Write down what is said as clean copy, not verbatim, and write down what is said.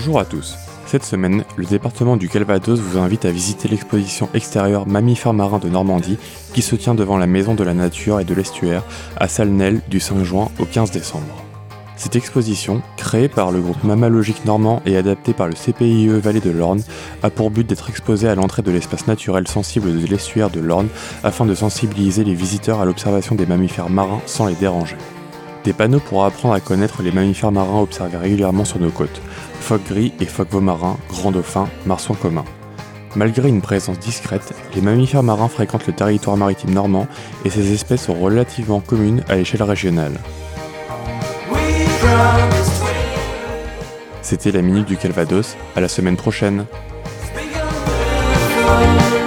Bonjour à tous. Cette semaine, le département du Calvados vous invite à visiter l'exposition extérieure Mammifères marins de Normandie qui se tient devant la Maison de la Nature et de l'Estuaire à Salnelles du 5 juin au 15 décembre. Cette exposition, créée par le groupe Mammalogique normand et adaptée par le CPIE Vallée de l'Orne, a pour but d'être exposée à l'entrée de l'espace naturel sensible de l'estuaire de l'Orne afin de sensibiliser les visiteurs à l'observation des mammifères marins sans les déranger. Des panneaux pour apprendre à connaître les mammifères marins observés régulièrement sur nos côtes, phoques gris et phoques veaux-marins, grands dauphins, marsouins communs. Malgré une présence discrète, les mammifères marins fréquentent le territoire maritime normand et ces espèces sont relativement communes à l'échelle régionale. C'était la Minute du Calvados, à la semaine prochaine.